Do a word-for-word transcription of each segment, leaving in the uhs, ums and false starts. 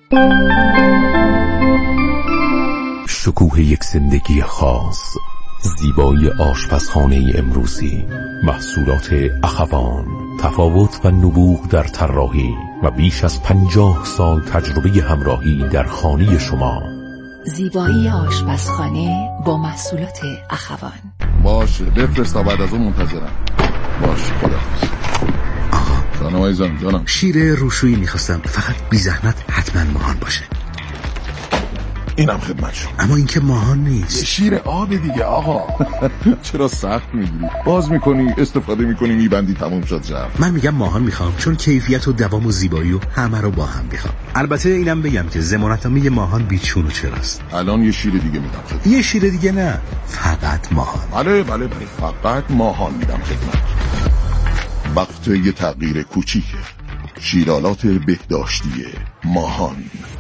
شکوه یک زندگی خاص، زیبایی آشپزخانه امروزی، محصولات اخوان، تفاوت و نبوغ در طراحی و بیش از پنجاه سال تجربه همراهی در خانه شما. زیبایی آشپزخانه با محصولات اخوان. باشه بفرست تا بعد از اون منتظرم. باشه خداحافظ. آقا جانم عزیزم جانم. شیر روشویی میخواستم، فقط بی زحمت حتما ماهان باشه. اینم خدمت شما. اما این که ماهان نیست. شیر آب دیگه آقا. چرا سخت میگیری؟ باز میکنی استفاده میکنی میبندی تموم شد جمع. من میگم ماهان میخوام چون کیفیت و دوام و زیبایی و همه رو با هم میخوام. البته اینم بگم که ضمانتنامه ماهان بیچون و چراست. الان یه شیر دیگه میدم خدمت. یه شیر دیگه نه، فقط ماهان. بله بله بله فقط ماهان میدم خدمت. وقت یه تغییر کوچیکه. شیرالات بهداشتی ماهان.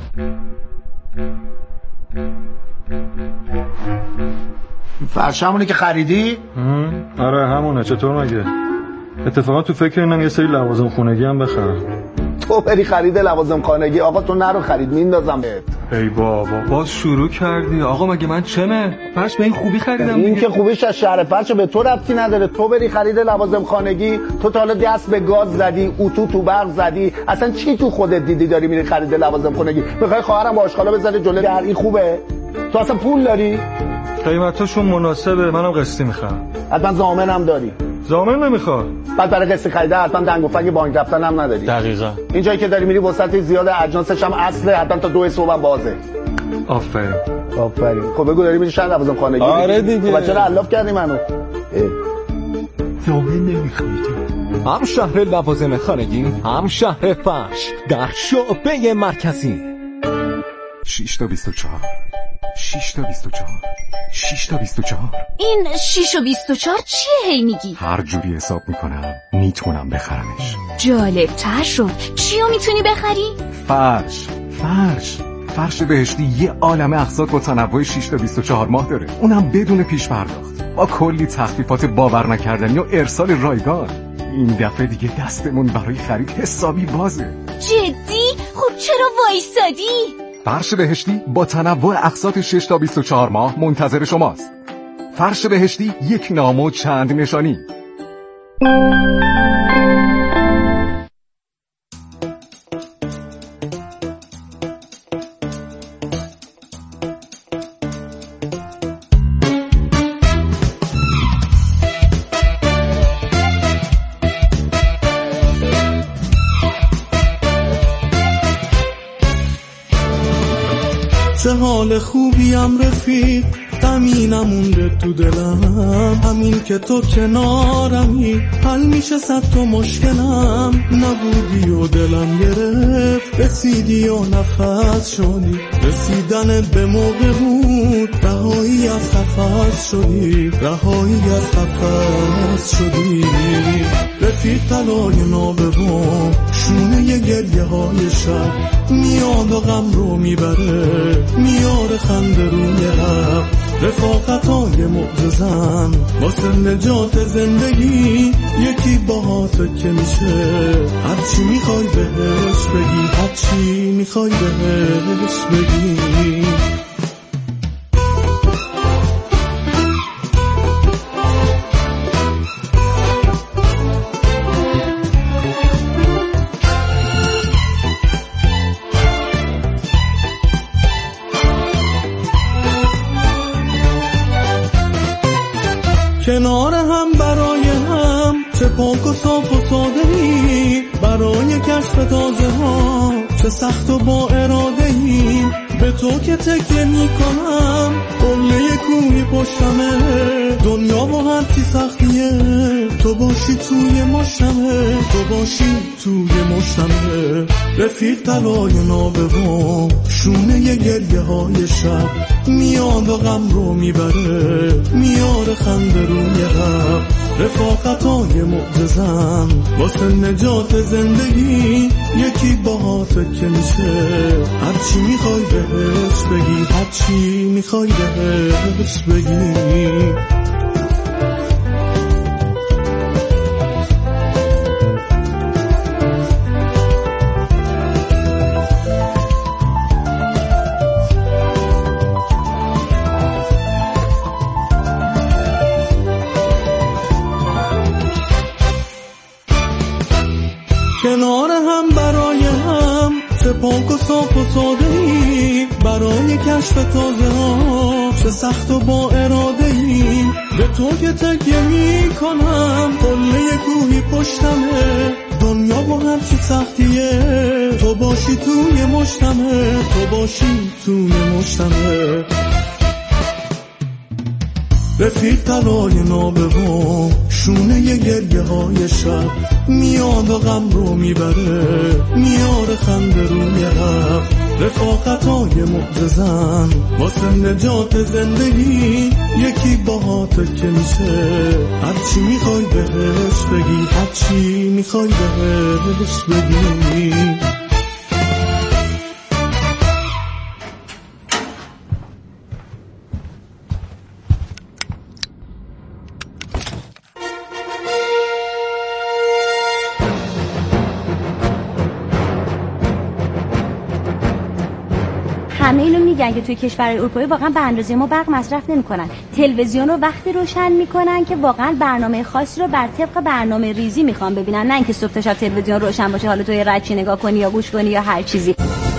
فرش همونه که خریدی؟ آره همونه. چطور مگه؟ اتفاقا تو فکر اینم یه سری لوازم خونگی هم بخرم. تو بری خرید لوازم خانگی؟ آقا تو نرو خرید میندازم بهت. ای بابا باز شروع کردی. آقا مگه من چمه؟ فرش به این خوبی خریدم این دیگه. که خوبیش از شهر فرش به تو ربطی نداره. تو بری خرید لوازم خانگی، تو تا حالا دست به گاز زدی، اتو تو برق زدی، اصلا چی تو خودت دیدی داری میری خرید لوازم خانگی؟ میخوای خواهرم با آشغالا بذاره جلوی در؟ این خوبه؟ تو اصلا پول داری؟ قیمتاشون مناسبه، منم قسطی میخرم. حتما ضامنم داری؟ ضامن نمیخواد. بعد برای قسط خریده حتما دنگ و فنگ بانک رفتن هم نداری. دقیقاً. این جایی که داری میری وسط زیاد اجناسش هم اصله، حتما تا دو صبح هم بازه. آفرین. آفرین. خب بگو داری میری شهر لوازم خانگی؟ آره دیگه. خب چرا علاف کردی منو؟ ضامن نمیخواد. هم شهر لوازم خانگی، هم شهر فرش در شعبه مرکزی. شش تا بیست و چهار شش تا بیست و چهار شش تا بیست و چهار. این شش و بیست و چهار چیه هی میگی؟ هر جوری حساب میکنم میتونم بخرمش. جالب تر شد. چیو میتونی بخری؟ فرش فرش فرش بهشتی یه عالمه اقساط با تنوع شش تا بیست و چهار ماه داره، اونم بدون پیش پرداخت، با کلی تخفیفات باور نکردنی و ارسال رایگان. این دفعه دیگه دستمون برای خرید حسابی بازه. جدی؟ خب چرا وایسادی؟ فرش بهشتی با تنوع اقساط شش تا بیست و چهار ماه منتظر شماست. فرش بهشتی، یک نام و چند نشانی. چه حال خوبیم رفیق، غمی نمونده تو دلم، همین که تو کنارمی حل میشه صد تا مشکلم. نبودی و دلم گرفت، رسیدی و نفس شدی، رسیدن به موقع بود، رهایی از قفس شدی، رهایی از قفس شدی. رفیق طلای ناببام، شونه ی گریه های شب، میاد و غم رو میبره، میاره خنده روی لب. رفاقتای معجزن واسه نجات زندگی، یکی باهاته که میشه هرچی میخوای بهش بگی، هرچی میخوای بهش بگی. کنار هم برای هم، چه پاک و صاف و ساده‌ای، برای کشف تازه ها چه سخت و با اراده ای. به تو که تکیه میکنم، قله کوهی پشتمه، دنیا با هر چی سختیه، تو باشی توی مشتمه، تو باشی توی مشتمه. رفیق طلای نابوام، شونه ی گریه های شب، میاد و غم رو میبره، میاره خنده روی لب. رفاقتای معجزن واسه نجات زندگی، یکی باهاته که میشه هرچی میخوای بهش بگی، هرچی میخوای بهش بگی. کشف تازه ها چه سخت و با اراده ای به تو که تکیه می کنم قله کوهی پشتمه دنیا با هر چی سختیه تو باشی توی مشتمه تو باشی توی مشتمه رفیق طلای نابغا شونه ی گریه های شب میاد و غم رو میبره میاره خنده روی لب رفاقت های معجزن واسه نجات زندگی یکی باهاته که میشه هرچی میخوای بهش بگی هرچی میخوای بهش بگی. همه اینو میگن که توی کشورهای اروپایی واقعا به اندازه ما برق مصرف نمیکنن. تلویزیون رو وقتی روشن میکنن که واقعا برنامه خاصی رو بر طبق برنامه ریزی میخوان ببینن، نه اینکه صبح تا شب تلویزیون روشن باشه حالا توی رچی نگاه کنی یا گوش کنی یا هر چیزی.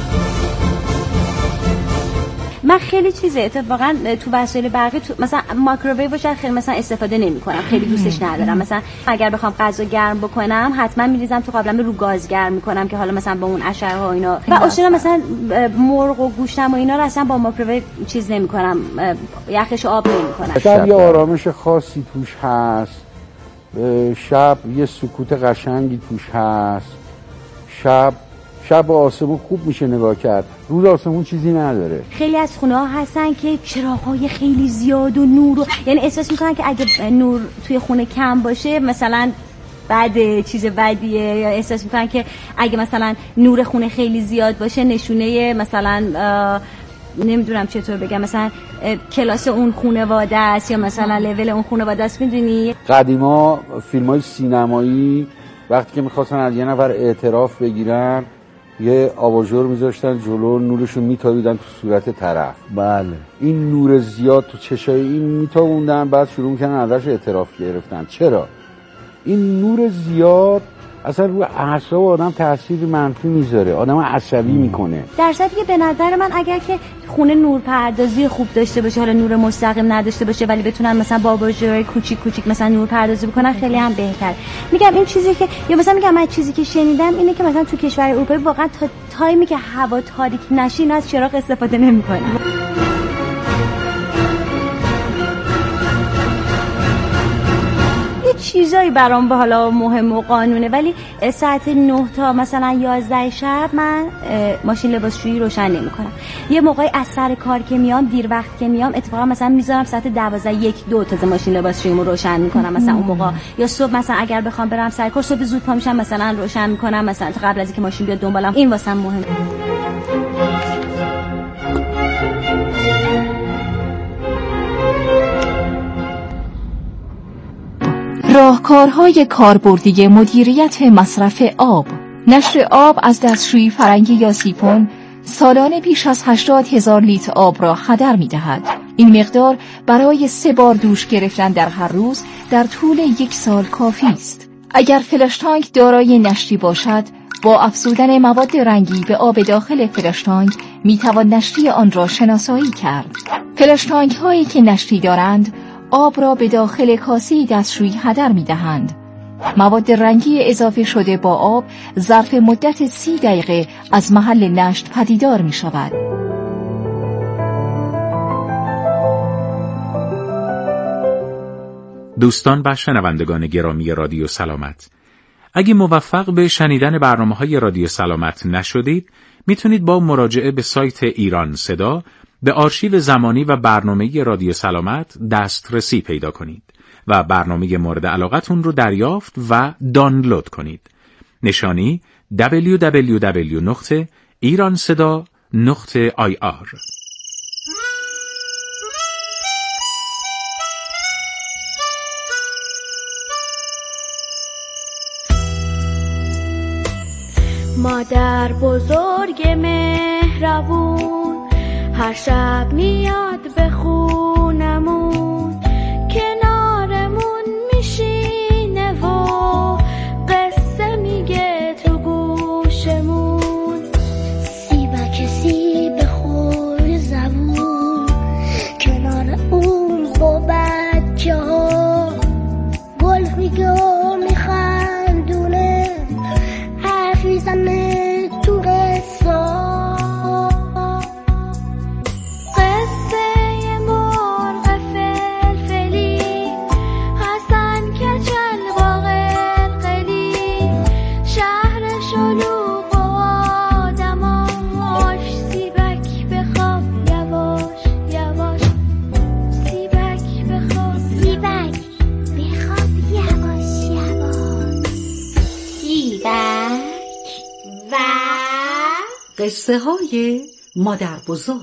من خیلی چیزه اتفاقا تو وسایل برقی تو مثلا مایکروویو رو خیلی مثلا استفاده نمی‌کنم، خیلی دوستش ندارم. مثلا اگر بخوام غذا گرم بکنم حتما می‌ریزم تو قابلمه رو گاز گرم می‌کنم که حالا مثلا با اون اشعه ها اینا و اصلا مثلا مرغ و گوشتم و اینا رو اصلا با مایکروویو چیز نمی‌کنم، یخش آب نمی‌کنم. شب یه آرامش خاصی توش هست، شب یه سکوت قشنگی توش هست، شب شب آسمون خوب میشه نگاه کرد، روز آسمون چیزی نداره. خیلی از خونه ها هستن که چراغ‌های خیلی زیاد و نور و یعنی احساس میکنن که اگه نور توی خونه کم باشه مثلا بده، چیز بدیه، یا احساس میکنن که اگه مثلا نور خونه خیلی زیاد باشه نشونه مثلا نمیدونم چطور بگم مثلا کلاس اون خانواده است یا مثلا لول اون خانواده است. میدونی قدیما فیلم‌های سینمایی وقتی که می‌خواستن از یه نفر اعتراف بگیرن یه آباژور میذاشتن جلو، نورشو میتابیدن تو صورت طرف. بله این نور زیاد تو چشای این میتابوندن، بعد شروع میکنن ازش اعتراف گرفتن. چرا؟ این نور زیاد اصلا روی اعصاب آدم تاثیر منفی میذاره، آدم عصبی میکنه. در صورتی که به نظر من اگر که خونه نور پردازی خوب داشته باشه، حالا نور مستقیم نداشته باشه ولی بتونن مثلا با آباژور کوچیک کوچیک مثلا نور پردازی بکنن خیلی هم بهتر. میگم این چیزی که یا مثلا میگم من چیزی که شنیدم اینه که مثلا تو کشور اروپایی واقعا تا تایمی که هوا تاریک نشه از چراغ استفاده نمیکنن. چیزایی برام به حالا مهم و قانونه، ولی ساعت نه تا مثلا یازده شب من ماشین لباسشویی روشن نمی‌کنم. یه موقعی از سر کار که میام دیر وقت که میام اتفاقا مثلا میذارم ساعت دوازده یک دو تا ماشین لباسشوییمو روشن می‌کنم مثلا اون موقع، یا صبح مثلا اگر بخوام برم سر کار صبح زود پا میشم مثلا روشن می‌کنم مثلا تا قبل از اینکه ماشین بیاد دنبالم. این واسم مهمه. راهکارهای کاربردی مدیریت مصرف آب. نشر آب از دستشویی فرنگی یاسیپون سالانه بیش از هشتاد هزار لیتر آب را هدر می دهد. این مقدار برای سه بار دوش گرفتن در هر روز در طول یک سال کافی است. اگر فلش تانک دارای نشتی باشد، با افزودن مواد رنگی به آب داخل فلش تانک می توان نشتی آن را شناسایی کرد. فلش تانک هایی که نشتی دارند آب را به داخل کاسه دستشویی هدر می دهند. مواد رنگی اضافه شده با آب ظرف مدت سی دقیقه از محل نشت پدیدار می شود. دوستان و شنوندگان گرامی رادیو سلامت، اگه موفق به شنیدن برنامه‌های رادیو سلامت نشدید، میتونید با مراجعه به سایت ایران صدا به آرشیو زمانی و برنامه رادیو سلامت دسترسی پیدا کنید و برنامه مورد علاقتون رو دریافت و دانلود کنید. نشانی دبلیو دبلیو دبلیو دات ایران صدا دات آی آر. مادر بزرگ مهربون هر شب میاد به خونمون، کنارمون میشینه و قصه میگه تو گوشمون. سیبک سیب خور زبون قصه های مادر بزرگ.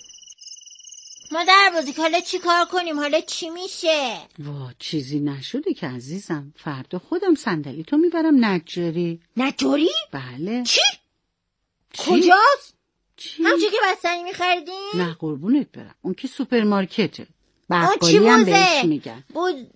مادر بزرگ حالا چی کار کنیم؟ حالا چی میشه؟ وا چیزی نشده که عزیزم. فردا خودم صندلی تو میبرم نجاری. نجاری؟ بله. چی؟ چی؟ کجاست؟ چی؟ همچه که بستنی میخریدین؟ نه قربونت برم، اون که سوپرمارکته. بقالی هم بهش میگن. بود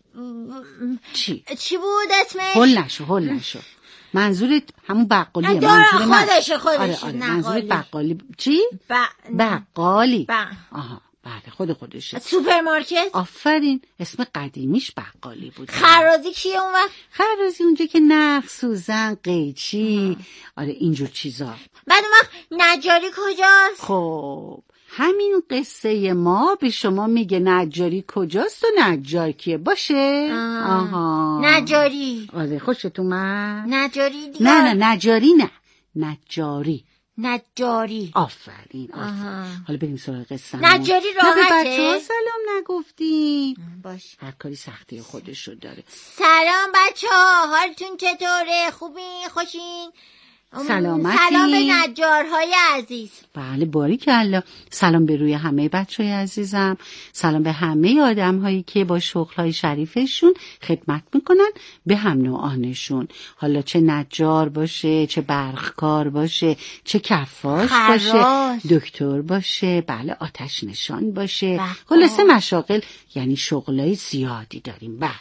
چی؟ چی بود اسمش؟ هل نشو هل نشو. منظورت همون بقالیه؟ دارم منظور خودشه خودشه. آره آره منظورت بقالی. چی؟ ب... بقالی. ب... آها بله خود خودشه. سوپرمارکت؟ آفرین، اسم قدیمیش بقالی بود. خرازی کیه اون وقت؟ خرازی اونجا که نخ، سوزن، قیچی، آره اینجور چیزا. بعد اون وقت نجاری کجاست؟ خب همین قصه ما به شما میگه نجاری کجاست و نجار کیه باشه؟ آه. آها نجاری. آره خوشت اومد؟ نجاری دیگه. نه نه نجاری نه نجاری. نجاری. آفرین آفرین. حالا بریم سراغ قصه. نجاری راحته. نه به بچه‌ها سلام نگفتیم. باش. هر کاری سختی خودشو داره. سلام بچه‌ها، حالتون چطوره؟ خوبین؟ خوشین؟ سلامتی. سلام به نجارهای عزیز. بله باریکلا. سلام به روی همه بچهای عزیزم. سلام به همه آدم هایی که با شغلهای شریفشون خدمت میکنن به هم نوعانشون. حالا چه نجار باشه، چه برقکار باشه، چه کفاش خراش. باشه، دکتر باشه، بله آتش نشان باشه. خلاصه مشاغل یعنی شغلای زیادی داریم. بله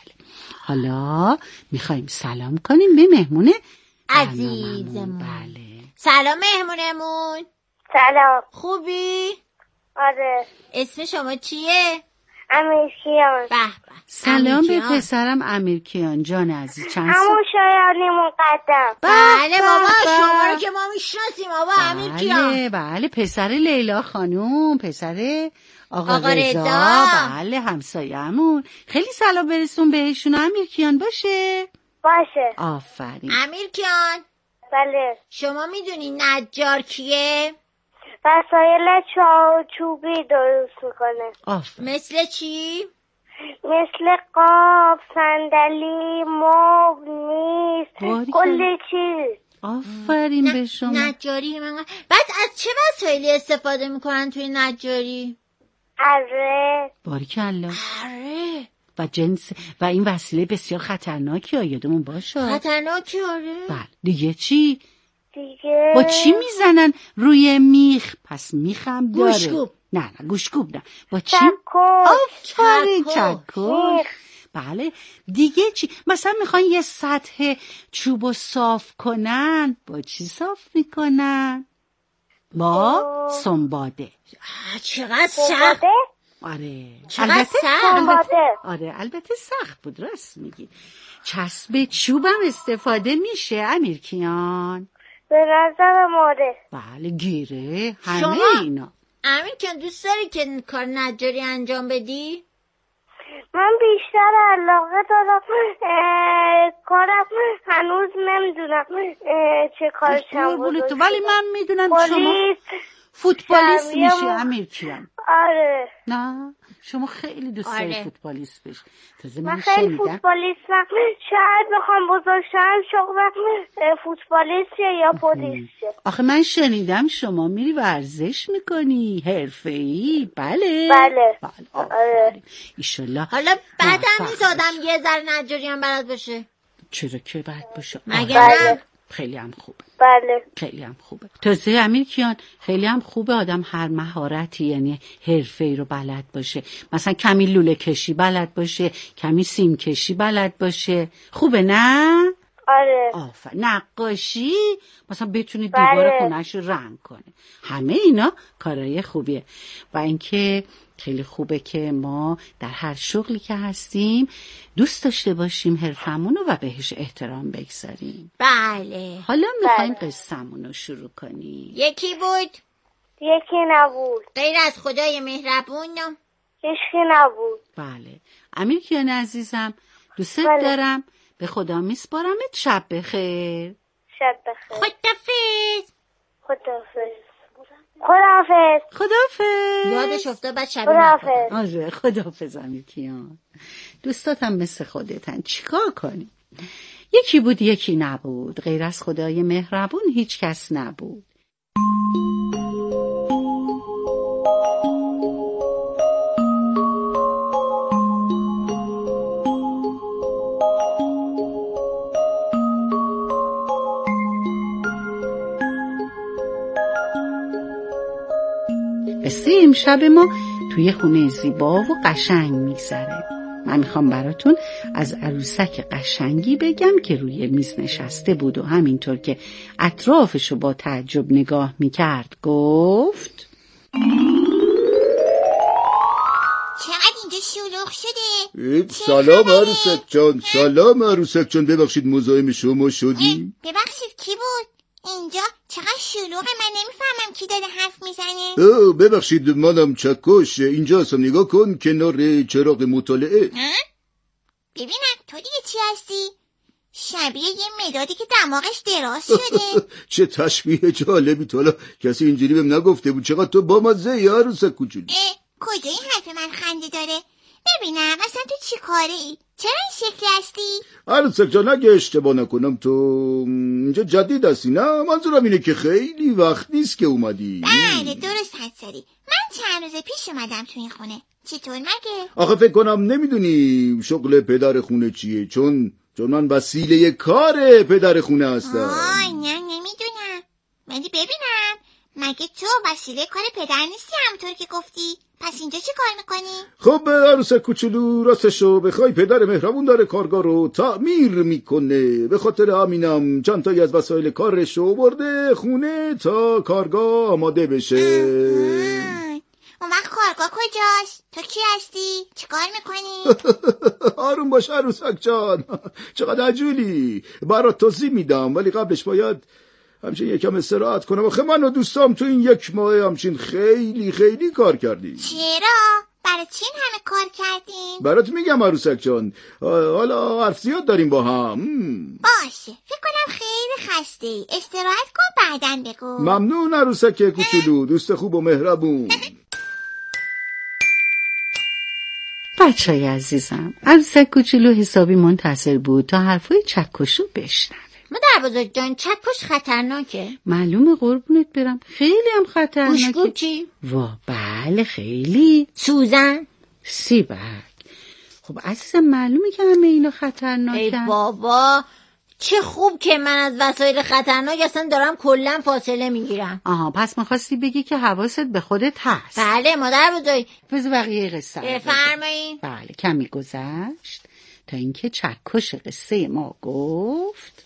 حالا میخوایم سلام کنیم به مهمونه عزیزمون. بله. سلام مهمونمون. سلام. خوبی؟ آره. اسم شما چیه؟ امیرکیان. به به. سلام به پسرم امیرکیان جان عزیز. چند سال؟ همون شایانی مقدم. بله بابا شما رو که ما میشناسیم بابا. امیرکیان. بله بله پسر لیلا خانوم، پسر آقا, آقا رضا. رضا. بله همسایه‌مون. خیلی سلام برسون بهشون امیرکیان باشه. باشه. آفرین. امیرکیان. بله. شما میدونی نجار کیه؟ وسایل چوبی درست میکنه. آفرین. مثل چی؟ مثل قاب، صندلی، مبل، میز، کلی چیز. آفرین به شما. نجاری من. بعد از چه وسایلی استفاده میکنن توی نجاری؟ اره. باریکلا. اره. و جنس و این وسیله بسیار خطرناکی ها یادمون باشه. خطرناکی آره. بله. دیگه چی؟ دیگه با چی میزنن روی میخ؟ پس میخم داره. گوشگوب. نه نه گوشگوب نه. با چی؟ چکش. آفرین چکش. بله. دیگه چی؟ مثلا میخوان یه سطح چوبو صاف کنن، با چی صاف میکنن؟ با سنباده. چقدر سخت. آره. چقدر سخت. البته آره البته سخت بود راست میگی. چسب چوبم استفاده میشه امیرکیان؟ به نظر ماده. بله گیره همه شما اینا. امیرکیان دوست داری که کار نجاری انجام بدی؟ من بیشتر علاقه دارم کارم هنوز نمیدونم چه کارشم بزرگ. ولی من میدونم شما فوتبالیست میشه امیرکیان. آره. نه شما خیلی دوست داری آره. فوتبالیست بشی. تازه من, من خیلی شنیدم فوتبالیستم. شاید بخوام بزرگ شم شغلم فوتبالیست یا پلیس. آخه من شنیدم شما میری ورزش میکنی حرفه‌ای. بله بله, بله. آره. ایشالله. حالا بعدم نیست آدم یه ذره نجاری هم بلد باشه. چرا که بلد باشه؟ مگه نه؟ خیلی هم خوبه. بله خیلی هم خوبه. تازه امیرکیان خیلی هم خوبه آدم هر مهارتی یعنی حرفه‌ای رو بلد باشه. مثلا کمی لوله کشی بلد باشه، کمی سیم کشی بلد باشه. خوبه نه؟ آره. آفر نقاشی مثلا بتونه دیوار بله. خونه‌اش رو رنگ کنه. همه اینا کارهای خوبیه. و اینکه خیلی خوبه که ما در هر شغلی که هستیم دوست داشته باشیم حرفمون رو و بهش احترام بگذاریم. بله. حالا میخوایم بله. قصه‌مون رو شروع کنیم. یکی بود؟ یکی نبود. غیر از خدای مهربون؟ هیچکی نبود. بله. امیرکیان عزیزم دوست بله. دارم. به خدا میسپارمت. شب بخیر. شب بخیر. خدافظ. خدافظ. خداحافظ. خداحافظ. یادش افتاد بعد شب خداحافظ. آره خداحافظ امیرکیان. دوستاتم مثل خودتن چیکار کنی؟ یکی بود یکی نبود، غیر از خدای مهربون هیچ کس نبود. قصه امشب ما توی خونه زیبا و قشنگ میگذره. من میخوام براتون از عروسک قشنگی بگم که روی میز نشسته بود و همینطور که اطرافشو با تعجب نگاه میکرد گفت چقدر اینجا شلوغ شده. سلام عروسک جان. سلام عروسک جان. ببخشید مزاحم شما شدیم. ببخشید کی بود؟ اینجا چقدر شلوغه، من نمیفهمم کی داره حرف میزنه. اوه ببخشید منم چکش. اینجا هستم، نگاه کن کنار چراغ مطالعه. ببینم تو دیگه چی هستی؟ شبیه یه مدادی که دماغش دراز شده. چه تشبیه جالبی، تو حالا کسی اینجوری بهم نگفته بود. چقدر تو بامزه ای عروسک کوچولو. کجا این حرف من خنده داره؟ ببینم اصلا تو چی کاره ای؟ چرا این شکلی هستی؟ عروسک جان اگه اشتباه نکنم تو اینجا جدید هستی نه؟ منظورم اینه که خیلی وقت نیست که اومدی. بله درست حد زدی. من چند روز پیش اومدم تو این خونه. چطور مگه؟ آخه فکر کنم نمیدونی شغل پدر خونه چیه، چون چون من وسیله کار پدر خونه هستم. آه نه نمیدونم. ولی ببینم مگه تو وسیله کار پدر نیستی همونطور که گفتی؟ پس اینجا چی کار میکنی؟ خب عروسک کوچولو راستشو بخوای پدر مهربون داره کارگاه رو تعمیر میکنه، به خاطر همینم چند تایی از وسایل کارش رو برده خونه تا کارگاه آماده بشه. اون وقت کارگاه کجاست؟ تو کی هستی؟ چی کار میکنی؟ آروم باش عروسک جان. چقدر عجولی. برات توضیح میدم ولی قبلش باید همچین یکم استراحت کنم. آخه من و دوستام تو این یک ماه همچین خیلی خیلی کار کردیم. چرا؟ برای چی همه کار کردیم؟ برات میگم عروسک جان. حالا حرف زیاد داریم با هم. باشه فکر کنم خیلی خسته ای. استراحت کن بعدن بگو. ممنون عروسک کوچولو، دوست خوب و مهربون. بچه های عزیزم، عروسک کوچولو حسابی منتظر بود تا حرفای چکشو بشنوه. مادر بزرگ جان چکش خطرناکه. معلومه قربونت برم، خیلی هم خطرناکه. گوشگوب چی؟ وا بله خیلی. سوزن؟ سیبک. خب عزیزم معلومه که همه اینا خطرناکن. ای بابا چه خوب که من از وسایل خطرناک اصلا دارم کلا فاصله میگیرم. آها پس میخواستی بگی که حواست به خودت هست. بله مادر بزرگ. بذار بقیه قصه بفرمایید. بله کمی گذشت تا اینکه چکش قصه ما گفت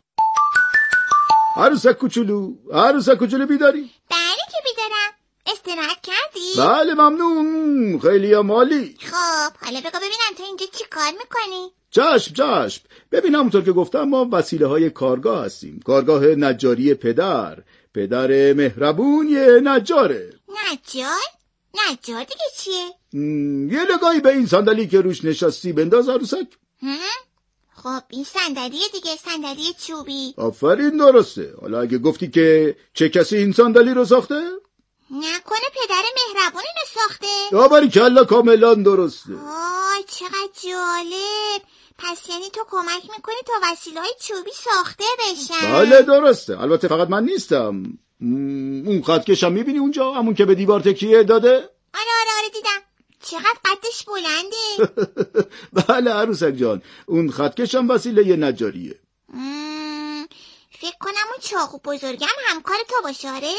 عروسک کوچولو، عروسک کوچولو بیداری؟ بله که بیدارم. استراحت کردی؟ بله ممنون، خیلی عالی. خب حالا بگو ببینم تو اینجا چی کار میکنی؟ چشم چشم. ببین همونطور که گفتم ما وسیله های کارگاه هستیم. کارگاه نجاری پدر. پدر مهربون یه نجاره. نجار؟ نجار دیگه چیه؟ یه نگاهی به این صندلی که روش نشستی بنداز عروسک. خب این صندلیه دیگه، صندلی چوبی. آفرین درسته. حالا اگه گفتی که چه کسی این صندلی رو ساخته؟ نکنه پدر مهربون اینو ساخته؟ آباری کلا کاملا درسته. آی چقدر جالب. پس یعنی تو کمک میکنی تا وسیله‌های چوبی ساخته بشن؟ بله درسته. البته فقط من نیستم. اون خطکشم میبینی اونجا، همون که به دیوار تکیه داده؟ آره آره آره دیدم. چقدر قدش بلنده. بله عروسک جان، اون خطکشم وسیله نجاریه. فکر کنم اون چاقو بزرگم همکار تو باشه. آره؟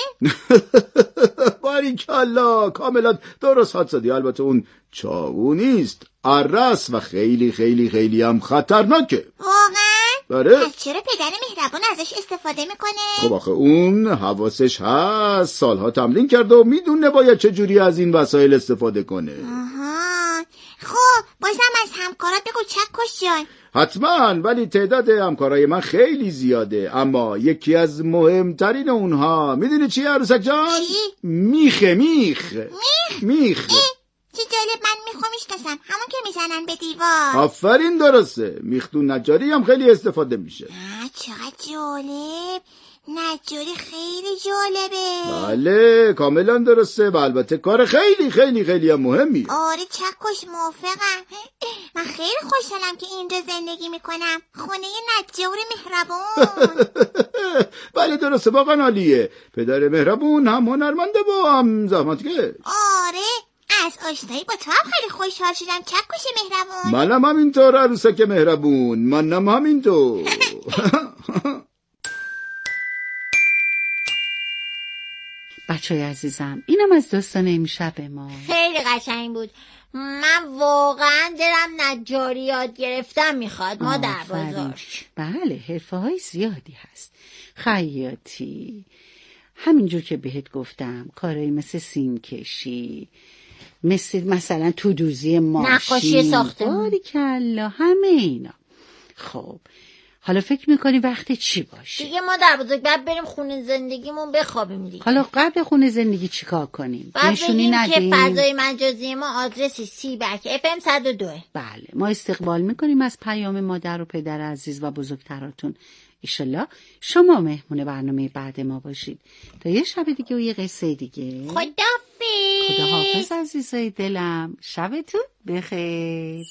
باریکلا کاملا درست حد زدی. البته اون چاقو نیست، ارس و خیلی خیلی خیلی هم خطرناکه. واقعا؟ آره. پس چرا پدر مهربون ازش استفاده میکنه؟ خب آخه اون حواسش هست، سالها تمرین کرده و میدونه باید چجوری از این وسایل استفاده کنه. آها. خب بازم از همکارات بگو چکش جان. حتما، ولی تعداد همکارای من خیلی زیاده، اما یکی از مهمترین اونها میدونی چیه عروسک جان؟ چی؟ میخه. میخ میخ؟ میخ. چی جالب، من میخو میشناسم، همون که میزنن به دیوار. آفرین درسته. میخ تو نجاری هم خیلی استفاده میشه. چقدر جالب. نجاری خیلی جالبه. بله کاملا درسته و البته کار خیلی خیلی خیلی هم مهمیه. آره چکش موافقم. من خیلی خوشحالم که اینجا زندگی میکنم، خونه نجار مهربون. بله درسته واقعا عالیه. پدر مهربون هم هنرمنده و هم زحمتکش. آره از آشنایی با تو هم خیلی خوشحال شدم چکش مهربون. منم همینطور عروسک مهربون، منم همینطور. بچه های عزیزم اینم از داستان امشب ما. خیلی قشنگ بود. من واقعا دلم نجاری یاد گرفتم میخواد مادر بزرگ. بله حرفه های زیادی هست، خیاطی، همینجور که بهت گفتم کارهایی مثل سیم کشی، مثل مثلا تودوزی ماشین، نقاشی ساختمون، باریکلا همه اینا. خب حالا فکر میکنی وقت چی باشه؟ دیگه مادر بزرگ بعد بریم خونه زندگیمون بخوابیم دیگه. حالا قبل خونه زندگی چی کار کنیم؟ بعد بگیم که فضای مجازی ما آدرسی سی بک اف ام صد و دو. بله ما استقبال میکنیم از پیام مادر و پدر عزیز و بزرگتراتون. ایشالله شما مهمون برنامه بعد ما باشید تا یه شب دیگه و یه قصه دیگه. خداحافظ. خداحافظ عزیزای دلم، شبتون بخیر.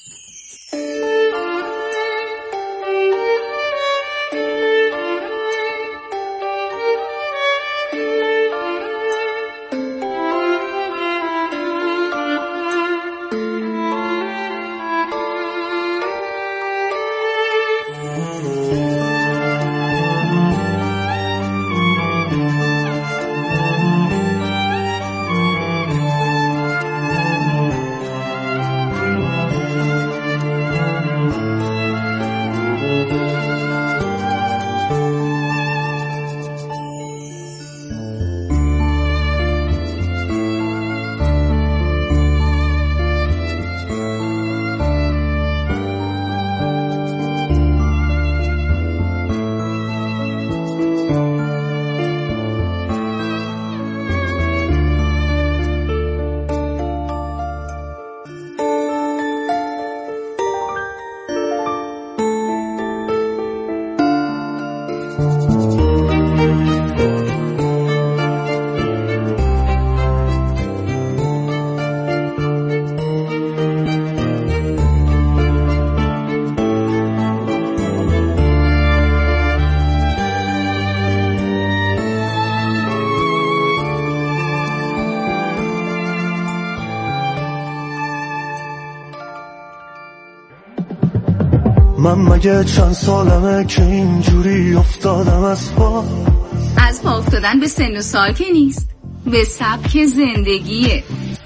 من مگه چند سالمه که اینجوری افتادم از پا؟ از پا افتادن به سن و سال که نیست، به سبک زندگیه.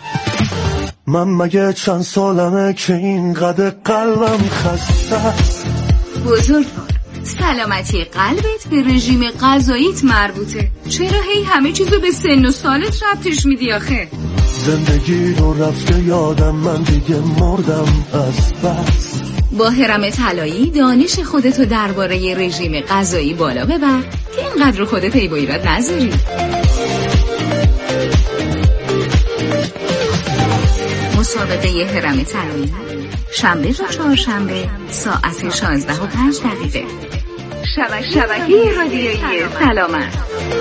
من مگه چند سالمه که اینقدر قلبم خسته است؟ بزرگوار سلامتی قلبت به رژیم غذاییت مربوطه. چرا هی همه چیزو به سن و سالت ربطش میدی آخه؟ زندگی رو رفته یادم، من دیگه مردم از بس. با هرم طلایی دانش خودتو درباره رژیم غذایی بالا ببر که اینقدر خودت ای با ایراد نذاری. مسابقه هرم طلایی شنبه تا چهارشنبه ساعت شانزده و پنج دقیقه. شبکه رادیویی سلامت.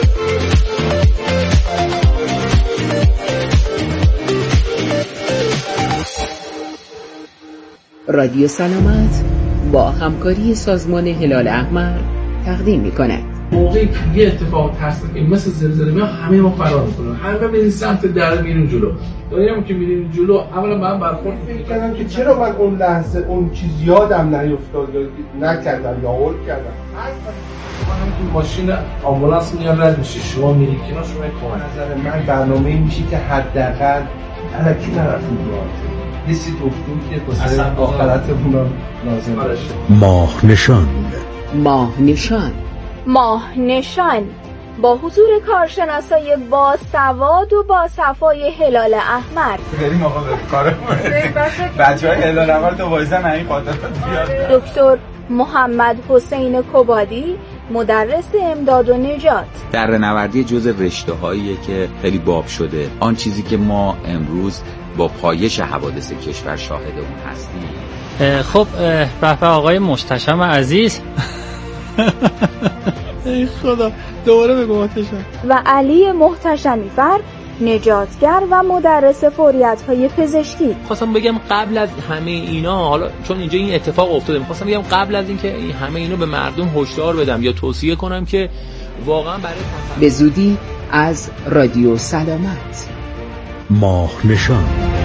رادیو سلامت با همکاری سازمان هلال احمر تقدیم می‌کند. موقعی که یه اتفاق ترسناکی مثل زلزله میاد همه ما فرار می‌کنیم، همه میریم سمت در میریم جلو. داریم که میریم جلو اولا من برخورد فکر کردم که چرا من اون لحظه اون چیز یادم نیفتاد یا نکردم یا هول کردم. من ماشین آمبولانس میاد رد میشه، شما میری کنار، شما کمک. نظر من برنامه‌ای میشه که حداقل الکی نرفتیم راحت. یه چیزی گفتیم که واسه آخرتمون لازم باشه. ماه نشان ماه نشان ماه نشان با حضور کارشناسای با سواد و با صفای هلال احمر. بریم آقا به کارمون. بچه‌های هلال احمر تو وایسن این خاطرات بیاد. دکتر محمد حسین کبادی مدرس امداد و نجات. در رهنوردی جزء رشته‌هاییه که خیلی باب شده. آن چیزی که ما امروز با پایش حوادث کشور شاهد اون هستیم. خب به آقای محتشم عزیز. ای خدا دوباره بگو محتشم. و علی محتشمی فر، نجاتگر و مدرس فوریت‌های پزشکی. خواستم بگم قبل از همه اینا، حالا چون اینجا این اتفاق افتاده، می‌خواستم بگم قبل از اینکه این همه اینو به مردم هشدار بدم یا توصیه کنم که واقعا برای تفکر به زودی از رادیو سلامت. ماه نشان.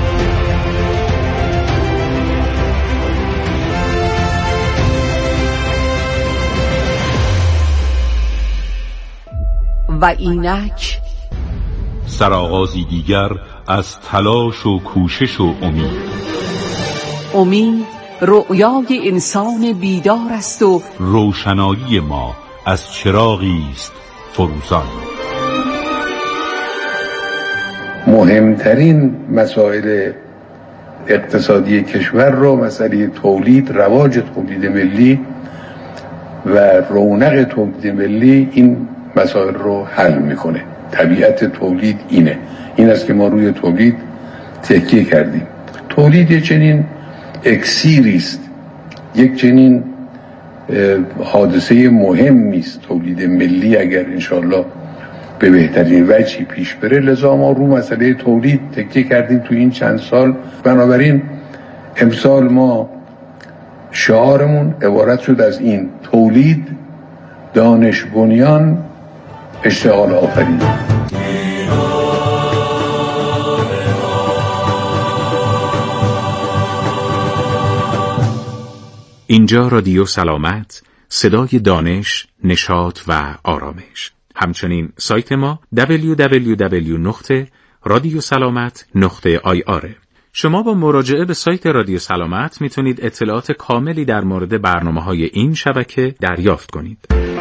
و اینک سرآغازی دیگر از تلاش و کوشش و امید. امید رؤیای انسان بیدار است و روشنایی ما از چراغی است فروزان. مهمترین مسائل اقتصادی کشور رو مسئله تولید، رواج تولید ملی و رونق تولید ملی این مسائل رو حل میکنه. طبیعت تولید اینه، این است که ما روی تولید تکیه کردیم. تولید یک چنین اکسیری است، یک چنین حادثه مهمی است تولید ملی، اگر انشالله به بهترین وجهی پیش بره. لذا ما رو مسئله تولید تکیه کردیم تو این چند سال. بنابراین امسال ما شعارمون عبارت شد از این: تولید، دانش بنیان، اشتغال آفرین. اینجا رادیو سلامت، صدای دانش، نشاط و آرامش. همچنین سایت ما دبلیو دبلیو دبلیو نقطه رادیو سلامت نقطه آی آر. شما با مراجعه به سایت رادیو سلامت میتونید اطلاعات کاملی در مورد برنامه‌های این شبکه دریافت کنید.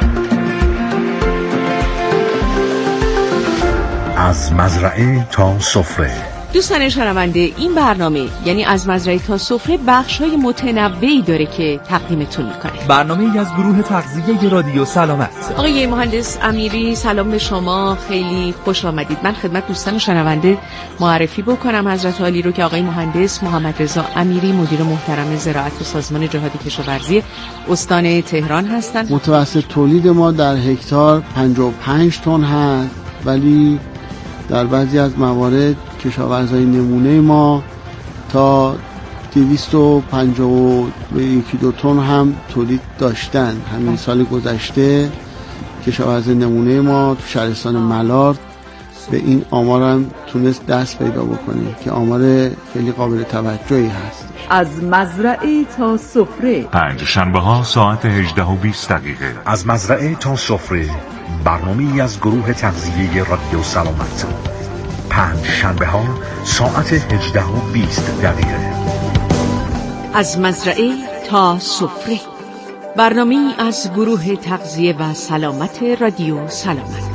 از مزرعه تا سفره. دوستان شنونده، این برنامه یعنی از مزرعه تا سفره بخش‌های متنوعی داره که تقدیمتون میکنه. برنامه‌ای از گروه تغذیه رادیو سلامت. آقای مهندس امیری، سلام به شما، خیلی خوش آمدید. من خدمت دوستان شنونده معرفی بکنم حضرت عالی رو که آقای مهندس محمد رضا امیری، مدیر محترم زراعت و سازمان جهاد کشاورزی استان تهران هستند. متوسط تولید ما در هکتار پنجاه و پنج تن هست، ولی در بعضی از موارد کشاورزای نمونه ما تا دویست و پنجاه و یک دو تن هم تولید داشتن. همین سال گذشته کشاورز نمونه ما تو شهرستان ملارد به این آمار هم تونست دست پیدا بکنه که آمار خیلی قابل توجهی هست. از مزرعه تا سفره، پنج شنبه ها ساعت هجده و بیست دقیقه. از مزرعه تا سفره، برنامه‌ای از گروه تغذیه رادیو سلامت. پنج شنبه ها ساعت هجده و بیست دقیقه. از مزرعه تا سفره، برنامه‌ای از گروه تغذیه و سلامت رادیو سلامت.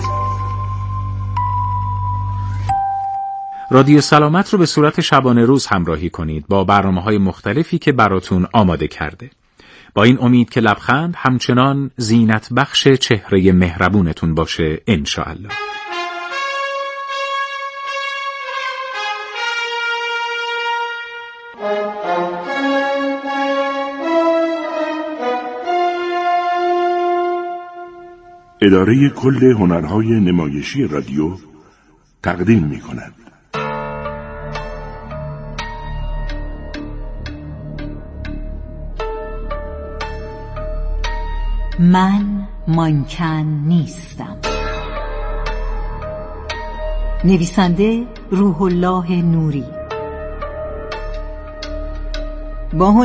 رادیو سلامت رو به صورت شبانه روز همراهی کنید با برنامه‌های مختلفی که براتون آماده کرده. با این امید که لبخند همچنان زینت بخش چهره مهربونتون باشه انشاءالله. اداره کل هنرهای نمایشی رادیو تقدیم می کند. من مانکن نیستم. نویسنده روح الله نوری. با